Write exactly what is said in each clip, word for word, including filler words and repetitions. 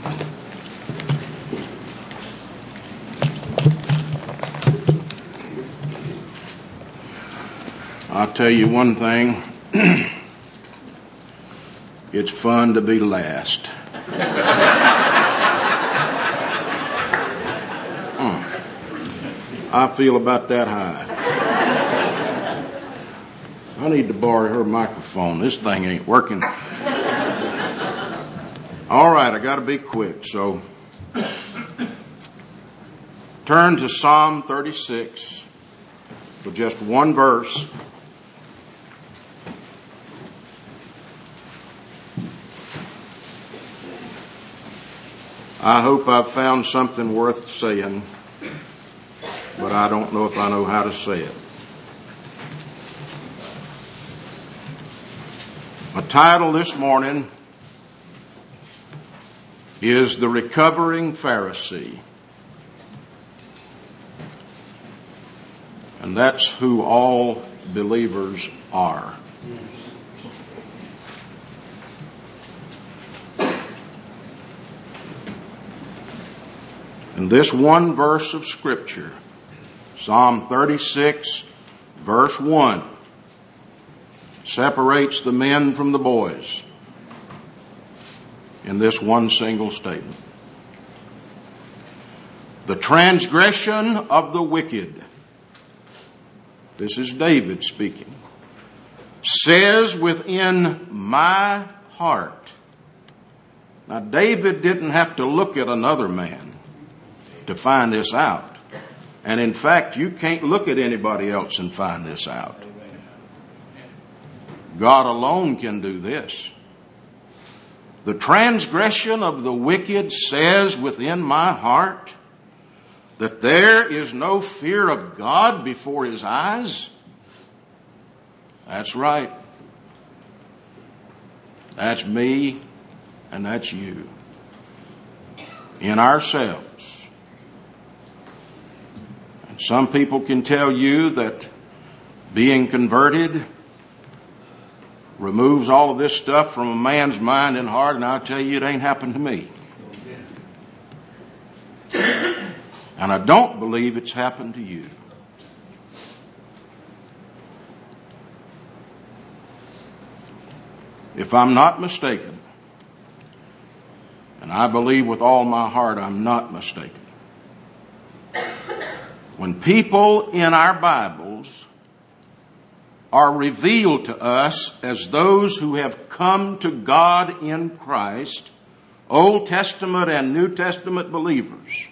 I'll tell you one thing. It's fun to be last. I feel about that high. I need to borrow her microphone. This thing ain't working. All right, I got to be quick. So turn to Psalm thirty-six for just one verse. I hope I've found something worth saying, but I don't know if I know how to say it. My title this morning is The Recovering Pharisee. And that's who all believers are. And this one verse of Scripture, Psalm thirty-six, verse one, separates the men from the boys in this one single statement. The transgression of the wicked, this is David speaking, says within my heart. Now, David didn't have to look at another man to find this out. And in fact, you can't look at anybody else and find this out. God alone can do this. The transgression of the wicked says within my heart that there is no fear of God before His eyes. That's right. That's me and that's you. In ourselves. And some people can tell you that being converted removes all of this stuff from a man's mind and heart, and I'll tell you it ain't happened to me. And I don't believe it's happened to you. If I'm not mistaken, and I believe with all my heart I'm not mistaken, when people in our Bibles are revealed to us as those who have come to God in Christ, Old Testament and New Testament believers,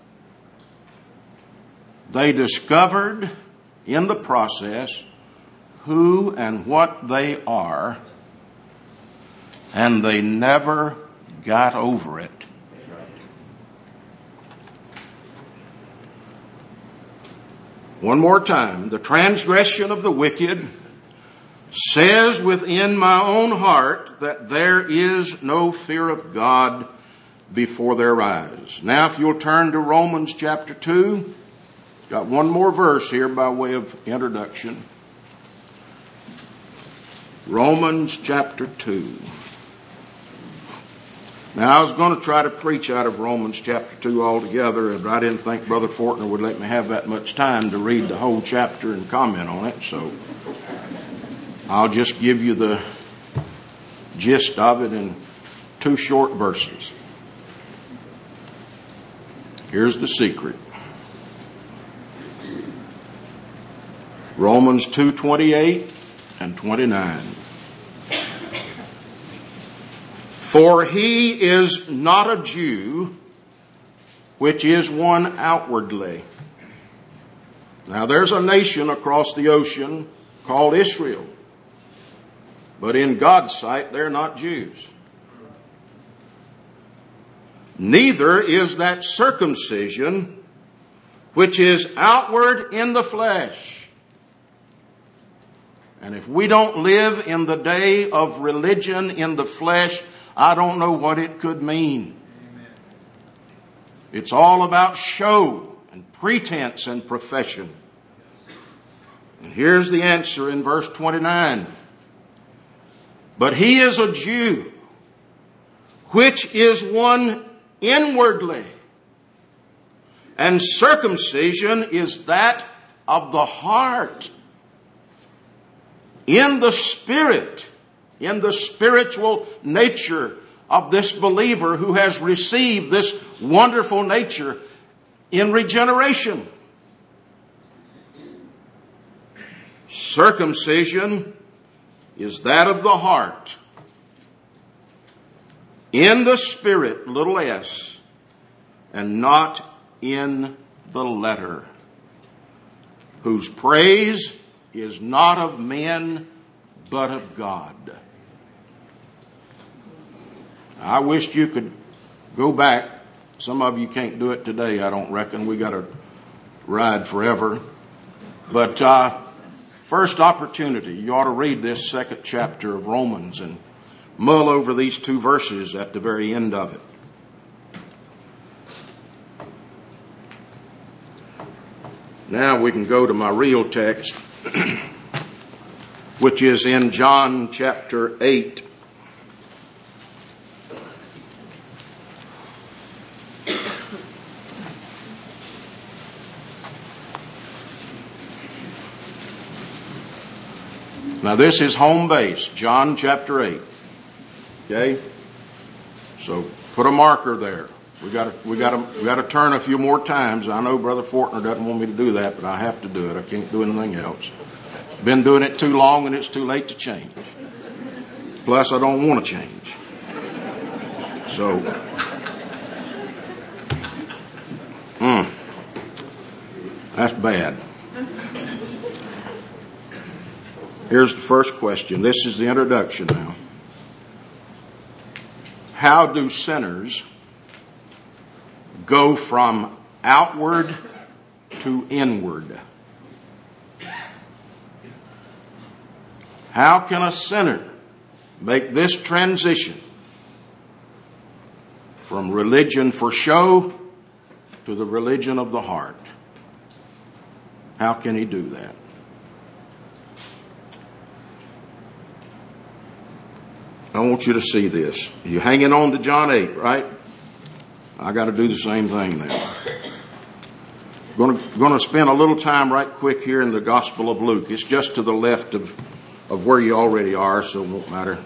they discovered in the process who and what they are, and they never got over it. One more time. The transgression of the wicked says within my own heart that there is no fear of God before their eyes. Now, if you'll turn to Romans chapter two, got one more verse here by way of introduction. Romans chapter two. Now, I was going to try to preach out of Romans chapter two altogether, and I didn't think Brother Fortner would let me have that much time to read the whole chapter and comment on it, so I'll just give you the gist of it in two short verses. Here's the secret. Romans two twenty-eight and twenty-nine. For he is not a Jew, which is one outwardly. Now there's a nation across the ocean called Israel. But in God's sight, they're not Jews. Neither is that circumcision, which is outward in the flesh. And if we don't live in the day of religion in the flesh, I don't know what it could mean. Amen. It's all about show and pretense and profession. And here's the answer in verse twenty-nine. But he is a Jew, which is one inwardly. And circumcision is that of the heart, in the spirit, in the spiritual nature of this believer who has received this wonderful nature in regeneration. Circumcision is that of the heart, in the spirit, little s, and not in the letter, whose praise is not of men, but of God. I wished you could go back. Some of you can't do it today, I don't reckon. We got to ride forever. But uh, first opportunity, you ought to read this second chapter of Romans and mull over these two verses at the very end of it. Now we can go to my real text, which is in John chapter eight. Now this is home base, John chapter eight. Okay? So put a marker there. We got to, we got to, we got to turn a few more times. I know Brother Fortner doesn't want me to do that, but I have to do it. I can't do anything else. Been doing it too long and it's too late to change. Plus I don't want to change. So, mm, that's bad. Here's the first question. This is the introduction now. How do sinners go from outward to inward? How can a sinner make this transition from religion for show to the religion of the heart? How can he do that? I want you to see this. You're hanging on to John eight, right? I got to do the same thing now. Going to, going to spend a little time right quick here in the Gospel of Luke. It's just to the left of, of where you already are, so it won't matter.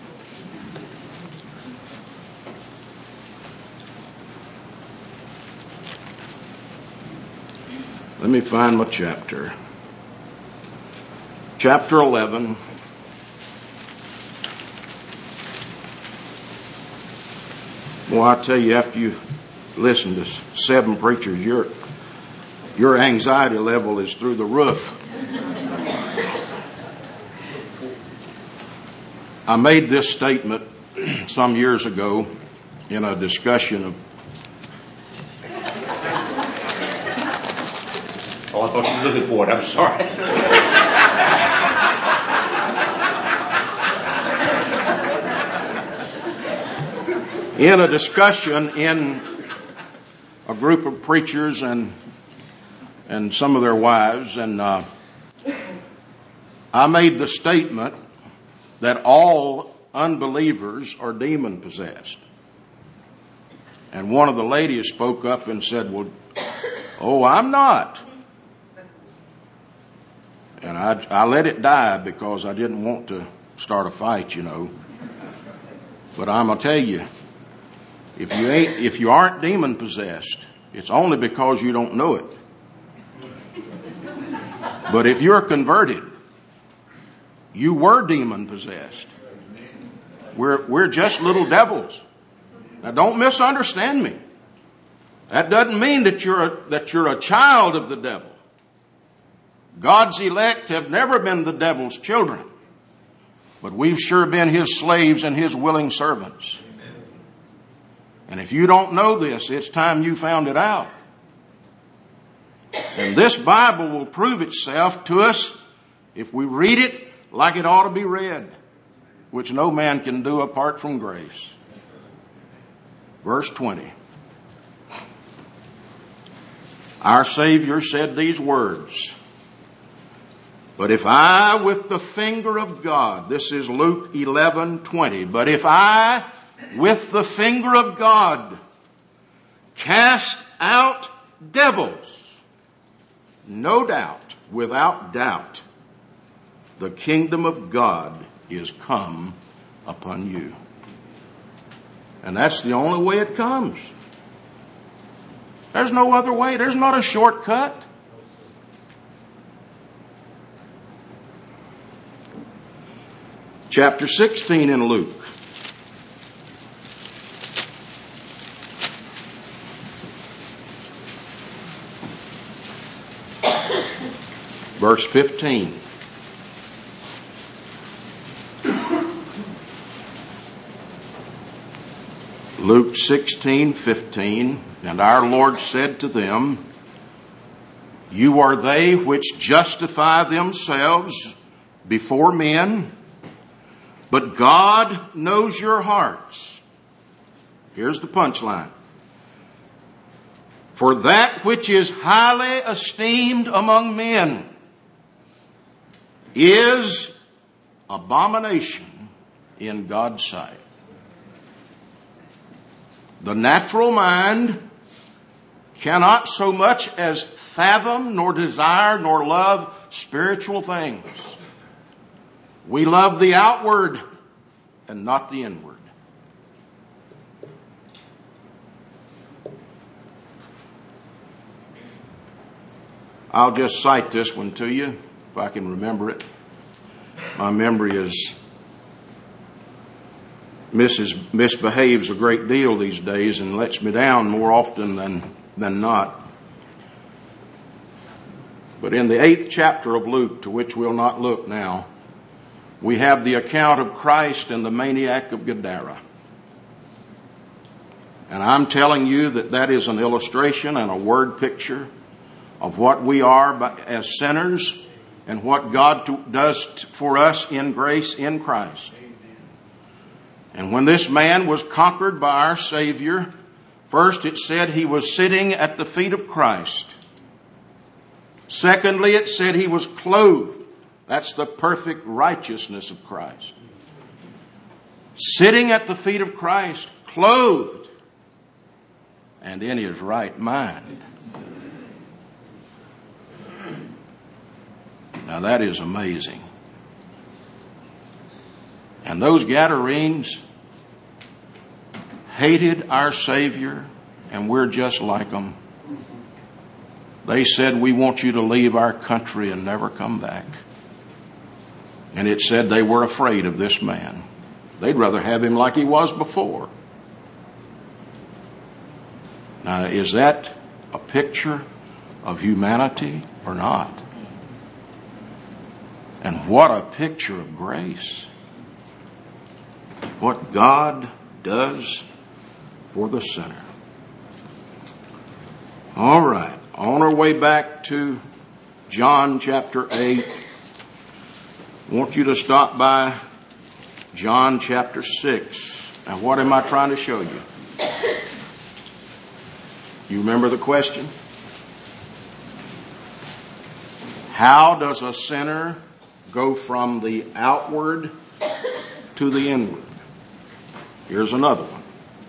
Let me find my chapter. Chapter eleven. Well, I tell you, after you listen to seven preachers, your your anxiety level is through the roof. I made this statement some years ago in a discussion of. Oh, I thought you were looking for it. I'm sorry. In a discussion in a group of preachers and and some of their wives, and uh, I made the statement that all unbelievers are demon possessed. And one of the ladies spoke up and said, "Well, oh, I'm not." And I, I let it die because I didn't want to start a fight, you know. But I'm gonna tell you. If you ain't, if you aren't demon possessed, it's only because you don't know it. But if you're converted, you were demon possessed. We're, we're just little devils. Now don't misunderstand me. That doesn't mean that you're a, that you're a child of the devil. God's elect have never been the devil's children, but we've sure been his slaves and his willing servants. And if you don't know this, it's time you found it out. And this Bible will prove itself to us if we read it like it ought to be read, which no man can do apart from grace. Verse twenty. Our Savior said these words, "But if I with the finger of God," this is Luke eleven twenty, "but if I with the finger of God cast out devils. No doubt, without doubt, the kingdom of God is come upon you. And that's the only way it comes. There's no other way. There's not a shortcut. Chapter sixteen in Luke. Verse fifteen. Luke sixteen fifteen. And our Lord said to them, you are they which justify themselves before men, but God knows your hearts. Here's the punchline. For that which is highly esteemed among men is abomination in God's sight. The natural mind cannot so much as fathom, nor desire, nor love spiritual things. We love the outward and not the inward. I'll just cite this one to you, if I can remember it. My memory is Missus misbehaves a great deal these days and lets me down more often than, than not. But in the eighth chapter of Luke, to which we'll not look now, we have the account of Christ and the maniac of Gadara. And I'm telling you that that is an illustration and a word picture of what we are as sinners and what God does for us in grace in Christ. And when this man was conquered by our Savior, first it said he was sitting at the feet of Christ. Secondly, it said he was clothed. That's the perfect righteousness of Christ. Sitting at the feet of Christ, clothed, and in his right mind. Now that is amazing. And those Gadarenes hated our Savior, and we're just like them. They said, we want you to leave our country and never come back. And it said they were afraid of this man. They'd rather have him like he was before. Now, is that a picture of humanity or not? And what a picture of grace. What God does for the sinner. All right. On our way back to John chapter eight, I want you to stop by John chapter six. Now, what am I trying to show you? You remember the question? How does a sinner go from the outward to the inward? Here's another one.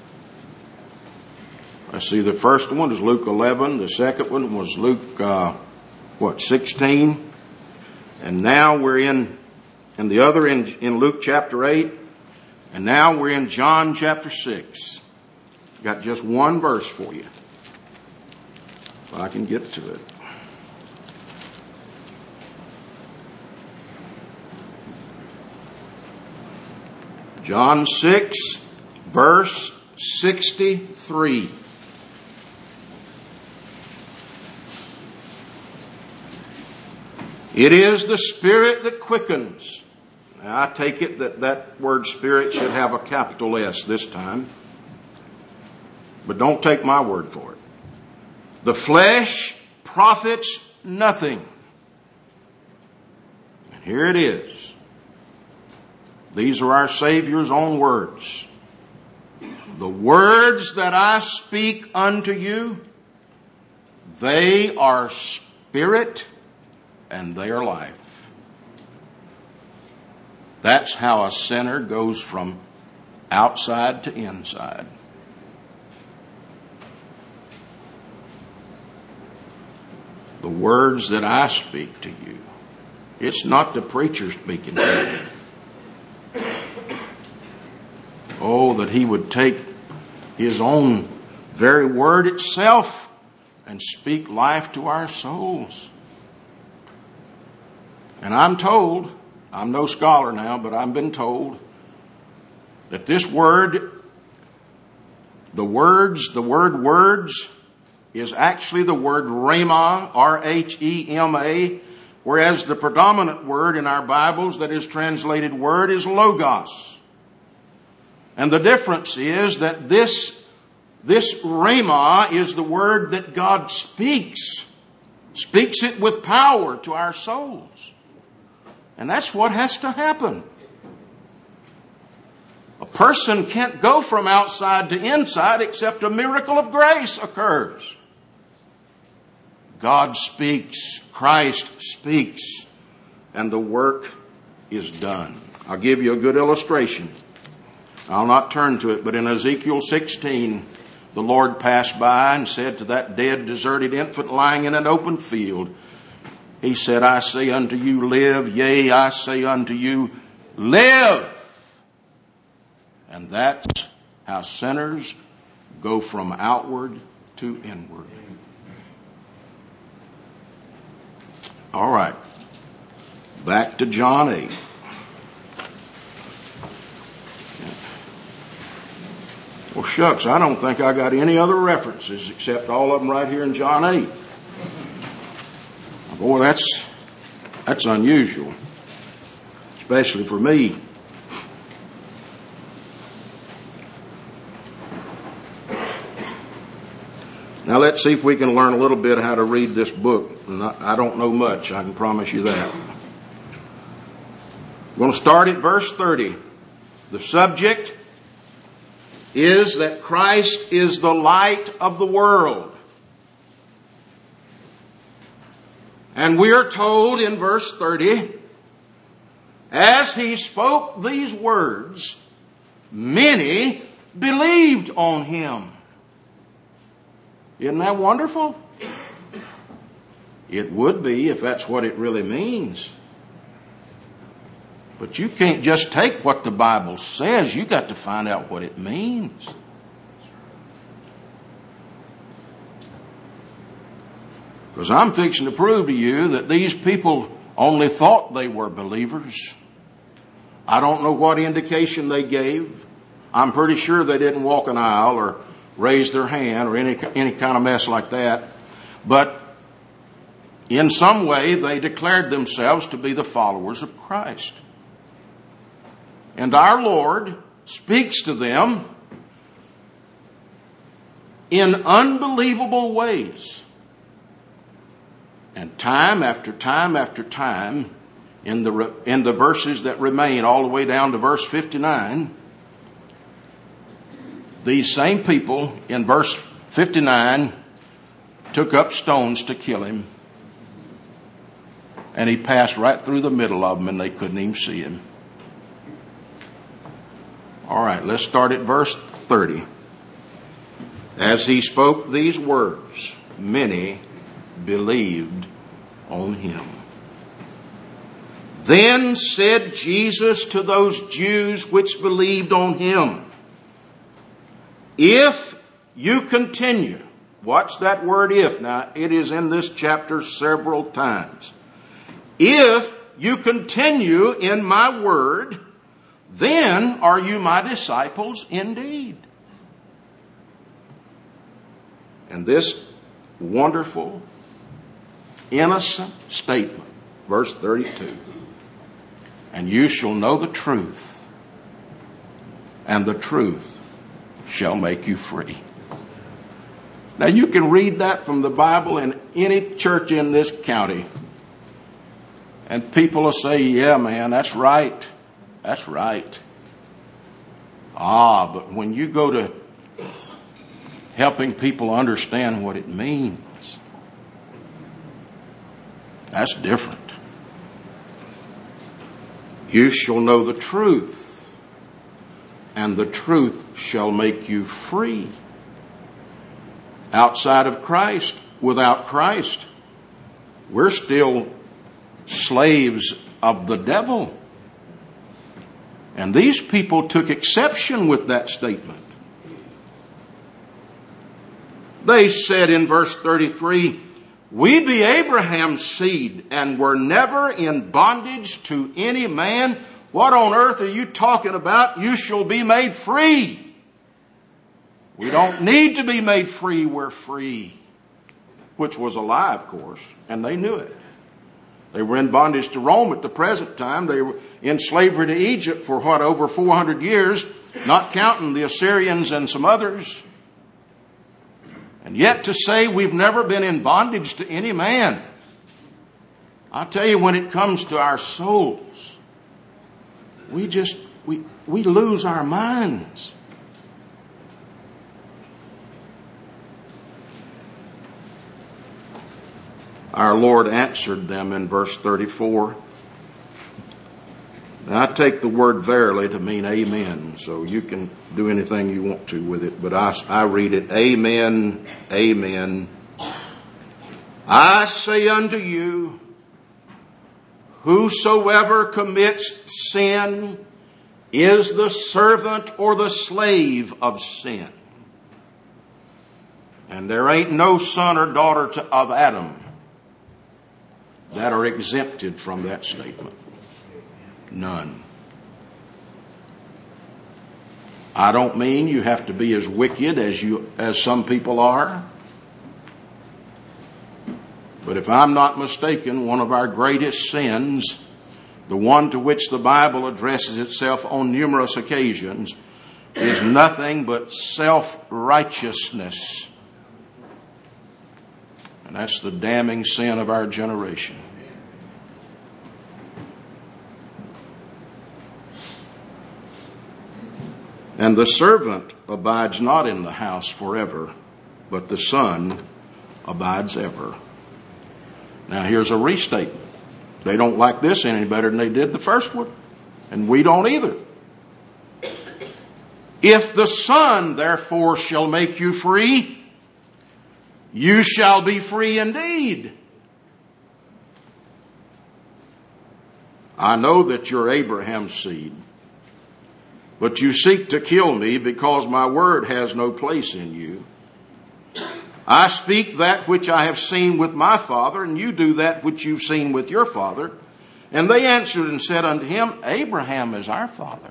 I see the first one is Luke eleven. The second one was Luke, uh, what, sixteen? And now we're in, and the other in, in Luke chapter eight. And now we're in John chapter six. Got just one verse for you. If I can get to it. John six, verse sixty-three. It is the Spirit that quickens. Now, I take it that that word Spirit should have a capital S this time. But don't take my word for it. The flesh profits nothing. And here it is. These are our Savior's own words. The words that I speak unto you, they are spirit and they are life. That's how a sinner goes from outside to inside. the words that I speak to you. It's not the preacher speaking to you. Oh, that he would take his own very word itself and speak life to our souls. And I'm told, I'm no scholar now, but I've been told that this word, the words, the word words, is actually the word rhema, R H E M A, whereas the predominant word in our Bibles that is translated word is logos. And the difference is that this, this rhema is the word that God speaks, speaks it with power to our souls. And that's what has to happen. A person can't go from outside to inside except a miracle of grace occurs. God speaks, Christ speaks, and the work is done. I'll give you a good illustration. I'll not turn to it, but in Ezekiel sixteen, the Lord passed by and said to that dead, deserted infant lying in an open field, He said, I say unto you, live, yea, I say unto you, live. And that's how sinners go from outward to inward. All right. Back to John eight. Well, shucks, I don't think I got any other references except all of them right here in John eight. Boy, that's, that's unusual, especially for me. Now let's see if we can learn a little bit how to read this book. I don't know much, I can promise you that. I'm going to start at verse thirty. The subject is that Christ is the light of the world. And we are told in verse thirty, as he spoke these words, many believed on him. Isn't that wonderful? It would be if that's what it really means. But you can't just take what the Bible says. You got to find out what it means. Because I'm fixing to prove to you that these people only thought they were believers. I don't know what indication they gave. I'm pretty sure they didn't walk an aisle or raise their hand or any, any kind of mess like that. But in some way, they declared themselves to be the followers of Christ. And our Lord speaks to them in unbelievable ways. And time after time after time, in the, in the verses that remain all the way down to verse fifty-nine, these same people in verse fifty-nine took up stones to kill him. And he passed right through the middle of them and they couldn't even see him. All right, let's start at verse thirty. As he spoke these words, many believed on him. Then said Jesus to those Jews which believed on him, if you continue, watch that word if. Now, it is in this chapter several times. If you continue in my word, then are you my disciples indeed. And this wonderful, innocent statement, verse thirty-two, and you shall know the truth, and the truth shall make you free. Now you can read that from the Bible in any church in this county, and people will say, yeah, man, that's right. That's right. Ah, but when you go to helping people understand what it means, that's different. You shall know the truth, and the truth shall make you free. Outside of Christ, without Christ, We're still slaves of the devil. And these people took exception with that statement. They said in verse thirty-three, we be Abraham's seed and were never in bondage to any man. What on earth are you talking about? You shall be made free. We don't need to be made free. We're free. Which was a lie, of course, and they knew it. They were in bondage to Rome at the present time. They were in slavery to Egypt for what, over four hundred years, not counting the Assyrians and some others. And yet to say we've never been in bondage to any man. I tell you, when it comes to our souls, we just, we, we lose our minds. Our Lord answered them in verse thirty-four. Now, I take the word verily to mean amen, so you can do anything you want to with it, but I, I read it, amen, amen. I say unto you, whosoever commits sin is the servant or the slave of sin. And there ain't no son or daughter to, of Adam that are exempted from that statement. None. I don't mean you have to be as wicked as you as some people are. But if I'm not mistaken, one of our greatest sins, the one to which the Bible addresses itself on numerous occasions, is nothing but self-righteousness. And that's the damning sin of our generation. And the servant abides not in the house forever, but the Son abides ever. Now here's a restatement. They don't like this any better than they did the first one. And we don't either. If the Son therefore shall make you free, you shall be free indeed. I know that you're Abraham's seed, but you seek to kill me because my word has no place in you. I speak that which I have seen with my father, and you do that which you've seen with your father. And they answered and said unto him, Abraham is our father.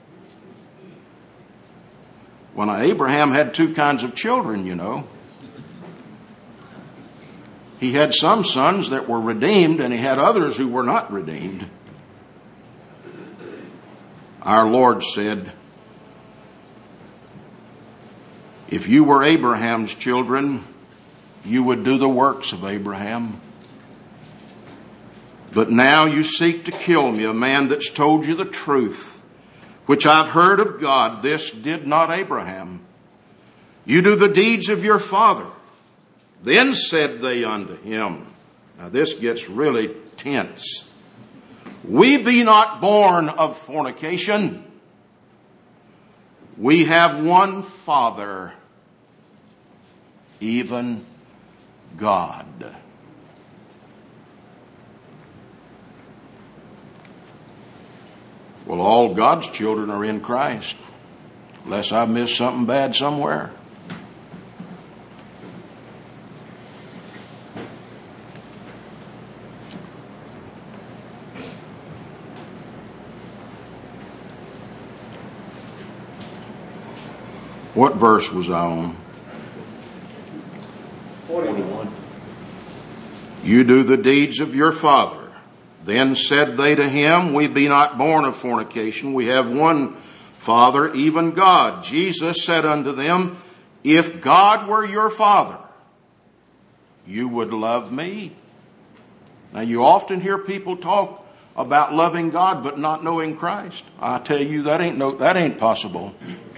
Well, now, Abraham had two kinds of children, you know. He had some sons that were redeemed, and he had others who were not redeemed. Our Lord said, if you were Abraham's children, you would do the works of Abraham. But now you seek to kill me, a man that's told you the truth, which I've heard of God. This did not Abraham. You do the deeds of your father. Then said they unto him, now this gets really tense. We be not born of fornication. We have one Father, even God. Well, all God's children are in Christ, unless I missed something bad somewhere. What verse was I on? forty-one. You do the deeds of your father. Then said they to him, we be not born of fornication. We have one Father, even God. Jesus said unto them, if God were your father, you would love me. Now you often hear people talk about loving God but not knowing Christ. I tell you, that ain't no, that ain't possible.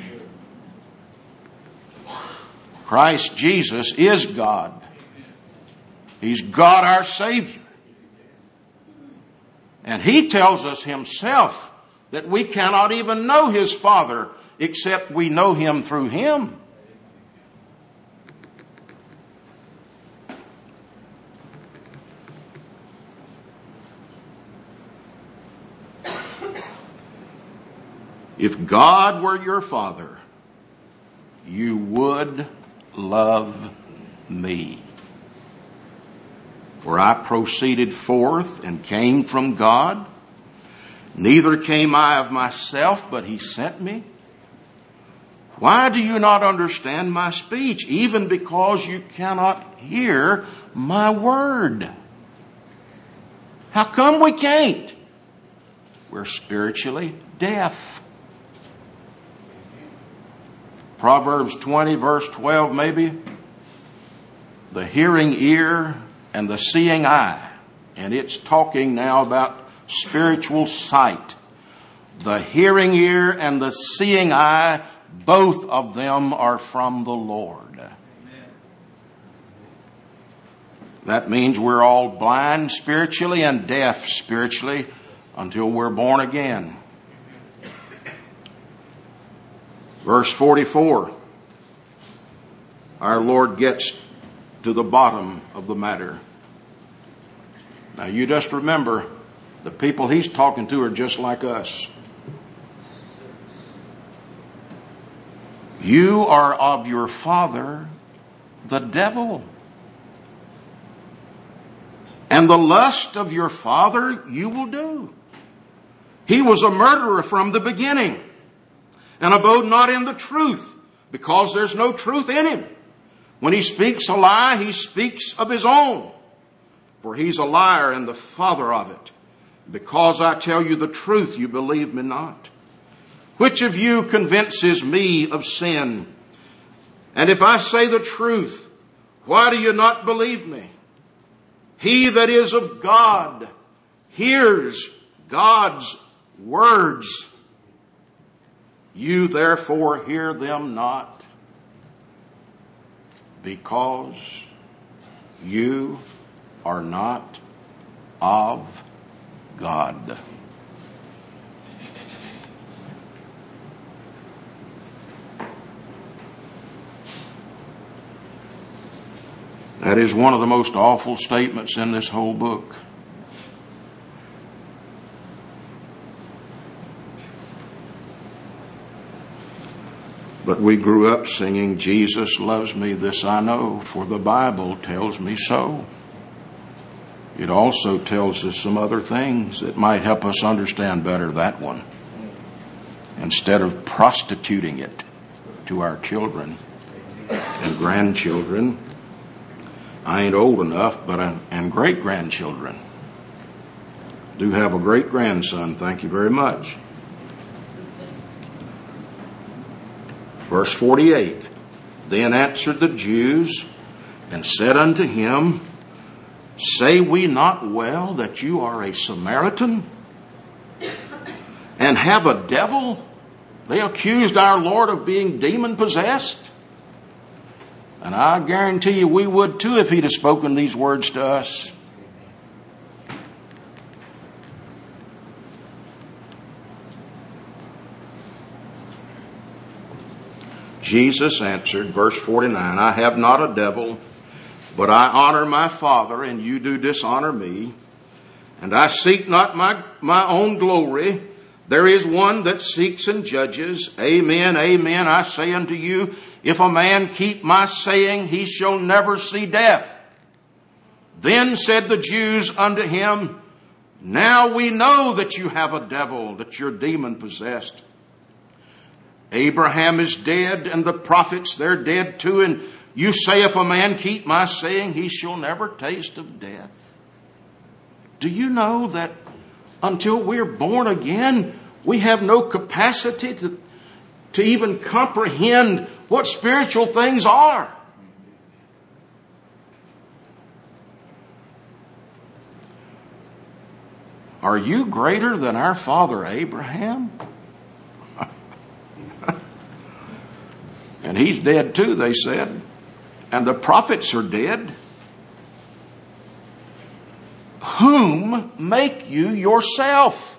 Christ Jesus is God. He's God our Savior. And He tells us Himself that we cannot even know His Father except we know Him through Him. If God were your Father, you would love me. For I proceeded forth and came from God. Neither came I of myself, but he sent me. Why do you not understand my speech, even because you cannot hear my word? How come we can't? We're spiritually deaf. Proverbs twenty, verse twelve, maybe. The hearing ear and the seeing eye. And it's talking now about spiritual sight. The hearing ear and the seeing eye, both of them are from the Lord. Amen. That means we're all blind spiritually and deaf spiritually until we're born again. Verse forty-four. Our Lord gets to the bottom of the matter. Now you just remember, the people he's talking to are just like us. You are of your father, the devil. And the lust of your father you will do. He was a murderer from the beginning, and abode not in the truth, because there's no truth in him. When he speaks a lie, he speaks of his own, for he's a liar and the father of it. Because I tell you the truth, you believe me not. Which of you convinces me of sin? And if I say the truth, why do you not believe me? He that is of God hears God's words. You therefore hear them not, because you are not of God. That is one of the most awful statements in this whole book. But we grew up singing, Jesus loves me, this I know, for the Bible tells me so. It also tells us some other things that might help us understand better that one, instead of prostituting it to our children and grandchildren. I ain't old enough, but I'm, and great-grandchildren. Do have a great-grandson, thank you very much. Verse forty-eight, then answered the Jews and said unto him, say we not well that you are a Samaritan and have a devil? They accused our Lord of being demon-possessed. And I guarantee you we would too if he'd have spoken these words to us. Jesus answered, verse forty-nine, I have not a devil, but I honor my Father, and you do dishonor me. And I seek not my, my own glory. There is one that seeks and judges. Amen, amen, I say unto you, if a man keep my saying, he shall never see death. Then said the Jews unto him, now we know that you have a devil, that you're demon possessed. Abraham is dead, and the prophets, they're dead too. And you say, if a man keep my saying, he shall never taste of death. Do you know that until we're born again, we have no capacity to, to even comprehend what spiritual things are? Are you greater than our father Abraham? And he's dead too, they said. And the prophets are dead. Whom make you yourself?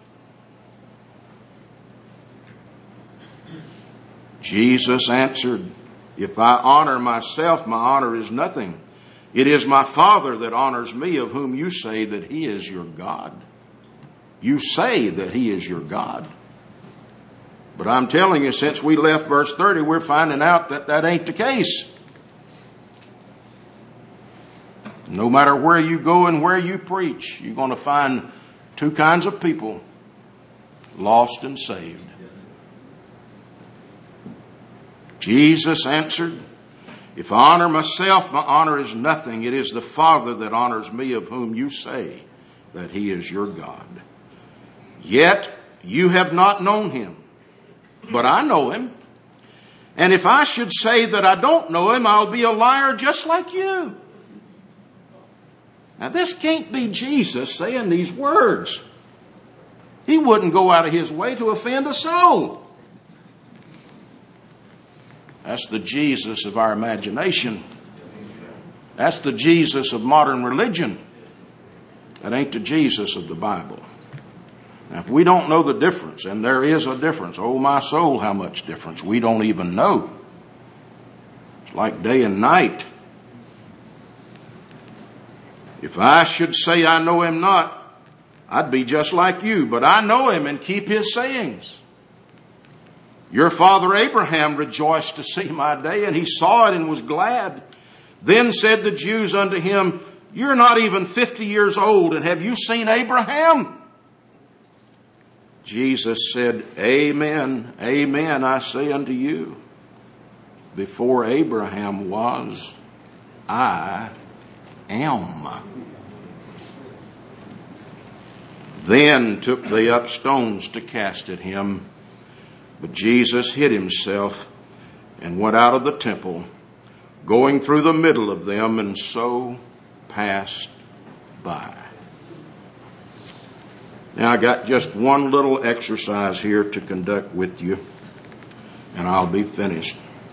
Jesus answered, if I honor myself, my honor is nothing. It is my Father that honors me, of whom you say that he is your God. You say that he is your God. But I'm telling you, since we left verse thirty, we're finding out that that ain't the case. No matter where you go and where you preach, you're going to find two kinds of people, lost and saved. Jesus answered, if I honor myself, my honor is nothing. It is the Father that honors me, of whom you say that he is your God. Yet you have not known him, but I know him. And if I should say that I don't know him, I'll be a liar just like you. Now this can't be Jesus saying these words. He wouldn't go out of his way to offend a soul. That's the Jesus of our imagination. That's the Jesus of modern religion. That ain't the Jesus of the Bible. Now, if we don't know the difference, and there is a difference, oh my soul, how much difference, we don't even know. It's like day and night. If I should say I know him not, I'd be just like you, but I know him and keep his sayings. Your father Abraham rejoiced to see my day, and he saw it and was glad. Then said the Jews unto him, you're not even fifty years old, and have you seen Abraham? Jesus said, amen, amen, I say unto you, before Abraham was, I am. Then took they up stones to cast at him. But Jesus hid himself and went out of the temple, going through the middle of them, and so passed by. Now I got just one little exercise here to conduct with you, and I'll be finished.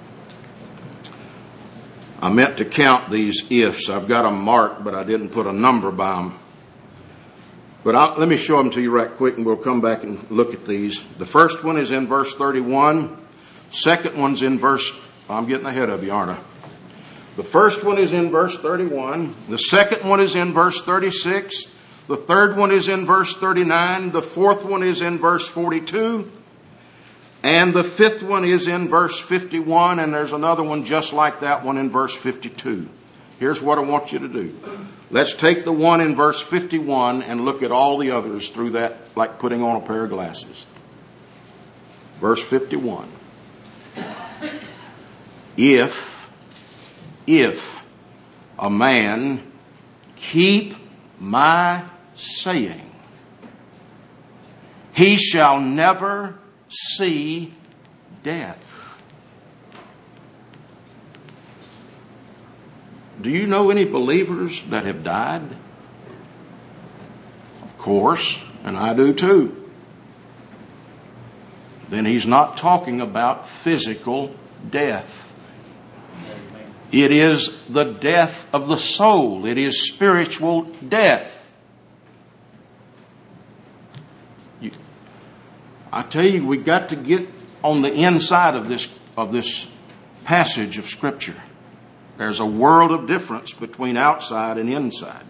I meant to count these ifs. I've got them marked, but I didn't put a number by them. But I'll, let me show them to you right quick, and we'll come back and look at these. The first one is in verse thirty-one. Second one's in verse... I'm getting ahead of you, aren't I? The first one is in verse thirty-one. The second one is in verse thirty-six. The third one is in verse thirty-nine. The fourth one is in verse forty-two. And the fifth one is in verse fifty-one. And there's another one just like that one in verse fifty-two. Here's what I want you to do. Let's take the one in verse fifty-one and look at all the others through that, like putting on a pair of glasses. Verse fifty-one. If, if a man keep my saying, he shall never see death. Do you know any believers that have died? Of course, and I do too. Then he's not talking about physical death. It is the death of the soul. It is spiritual death. You, I tell you, we got to get on the inside of this of this passage of Scripture. There's a world of difference between outside and inside.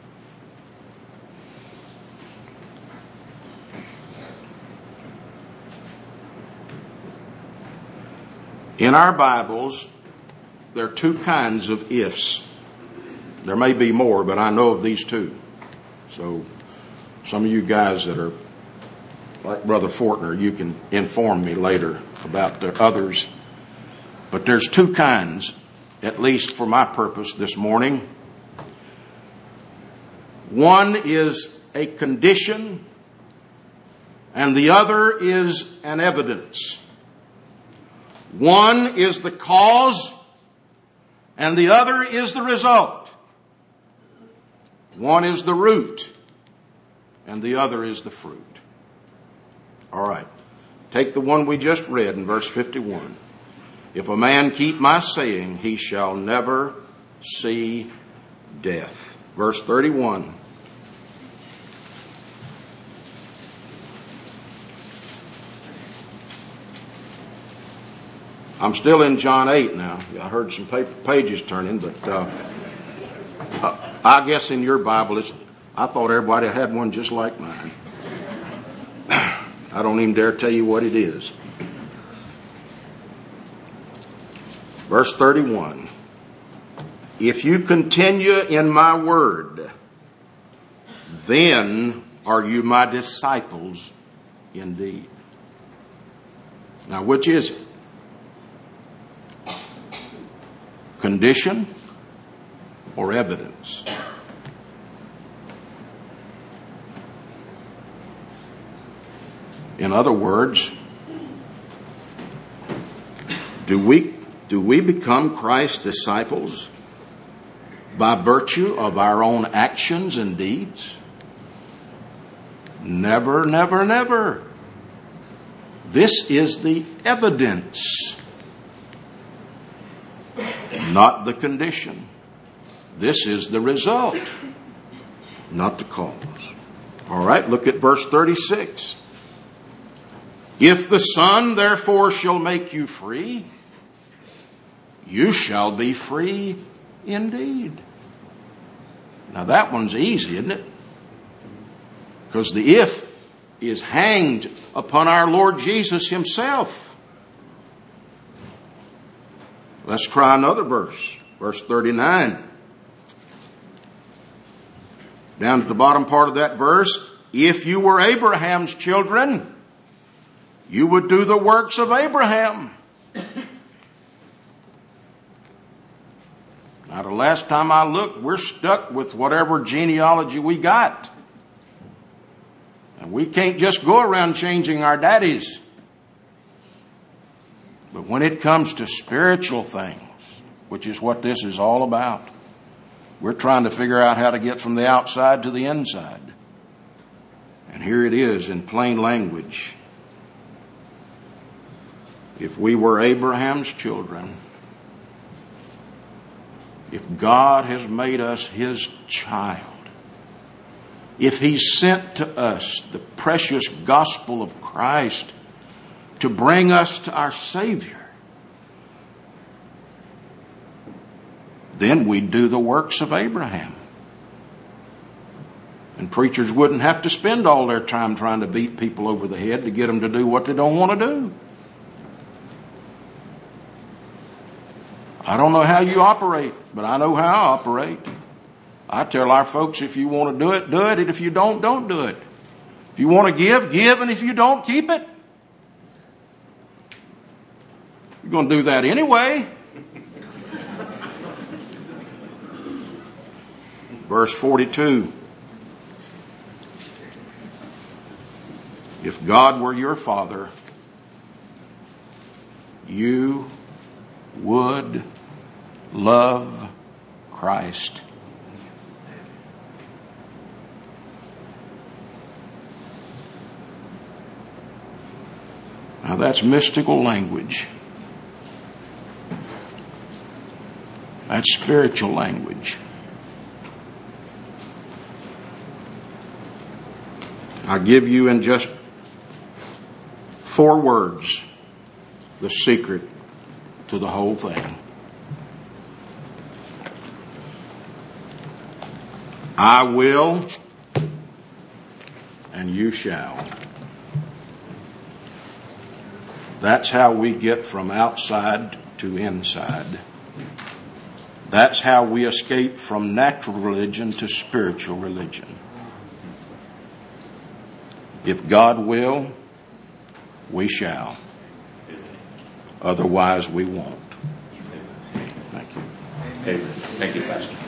In our Bibles, there are two kinds of ifs. There may be more, but I know of these two. So some of you guys that are like Brother Fortner, you can inform me later about the others. But there's two kinds, at least for my purpose this morning. One is a condition, and the other is an evidence. One is the cause, and the other is the result. One is the root, and the other is the fruit. All right. Take the one we just read in verse fifty-one. If a man keep my saying, he shall never see death. Verse thirty-one. I'm still in John eight now. I heard some paper, pages turning, but uh, uh, I guess in your Bible, it's, I thought everybody had one just like mine. I don't even dare tell you what it is. Verse thirty-one. If you continue in my word, then are you my disciples indeed. Now, which is it? Condition or evidence? In other words, do we, do we become Christ's disciples by virtue of our own actions and deeds? Never, never, never. This is the evidence, not the condition. This is the result, not the cause. All right, look at verse thirty-six. If the Son therefore shall make you free, you shall be free indeed. Now that one's easy, isn't it? Because the if is hanged upon our Lord Jesus himself. Let's try another verse. Verse thirty-nine. Down at the bottom part of that verse. If you were Abraham's children, you would do the works of Abraham. Now, the last time I looked, we're stuck with whatever genealogy we got. And we can't just go around changing our daddies. But when it comes to spiritual things, which is what this is all about, we're trying to figure out how to get from the outside to the inside. And here it is in plain language. If we were Abraham's children, if God has made us his child, if he sent to us the precious gospel of Christ to bring us to our Savior, then we'd do the works of Abraham. And preachers wouldn't have to spend all their time trying to beat people over the head to get them to do what they don't want to do. I don't know how you operate, but I know how I operate. I tell our folks, if you want to do it, do it. And if you don't, don't do it. If you want to give, give. And if you don't, keep it. You're going to do that anyway. Verse forty-two. If God were your father, you would love Christ. Now that's mystical language. That's spiritual language. I'll give you in just four words the secret to the whole thing. I will, and you shall. That's how we get from outside to inside. That's how we escape from natural religion to spiritual religion. If God will, we shall. Otherwise, we won't. Thank you. Thank you, Pastor.